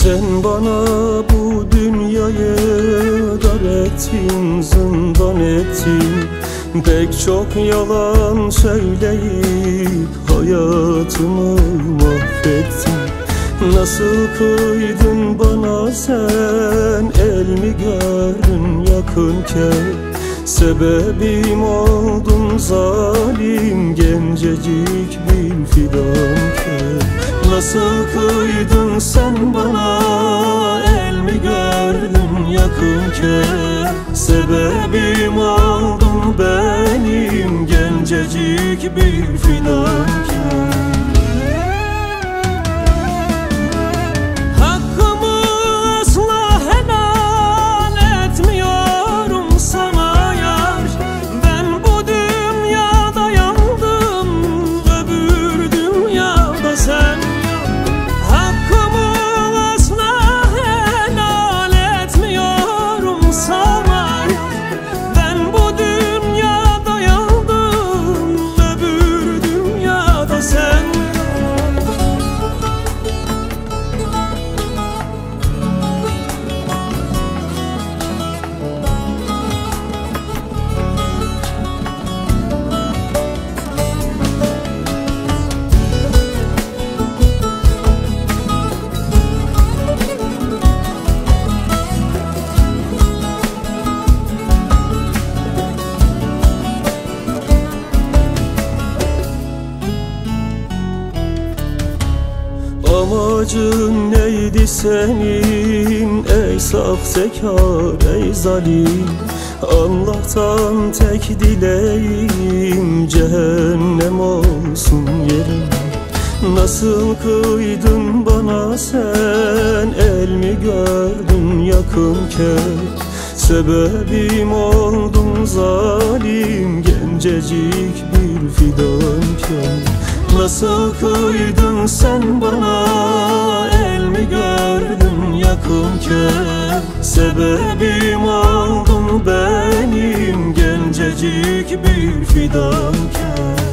Sen bana bu dünyayı dar ettin, zindan ettin. Pek çok yalan söyleyip hayatımı mahvettin. Nasıl kıydın bana sen, el mi gördün yakınken? Sebebim oldun zalim, gencecik bir fidanken. Nasıl kıydın sen bana, el mi gördün yakınken? Sebebim oldun benim, gencecik bir fidanken. Amacın neydi senin ey sahtekar, ey zalim? Allah'tan tek dileğim cehennem olsun yerim. Nasıl kıydın bana sen, el mi gördün yakınken? Sebebim oldun zalim, gencecik bir fidanken. Nasıl kıydın sen bana, el mi gördün yakınken? Sebebim oldun benim, gencecik bir fidanken.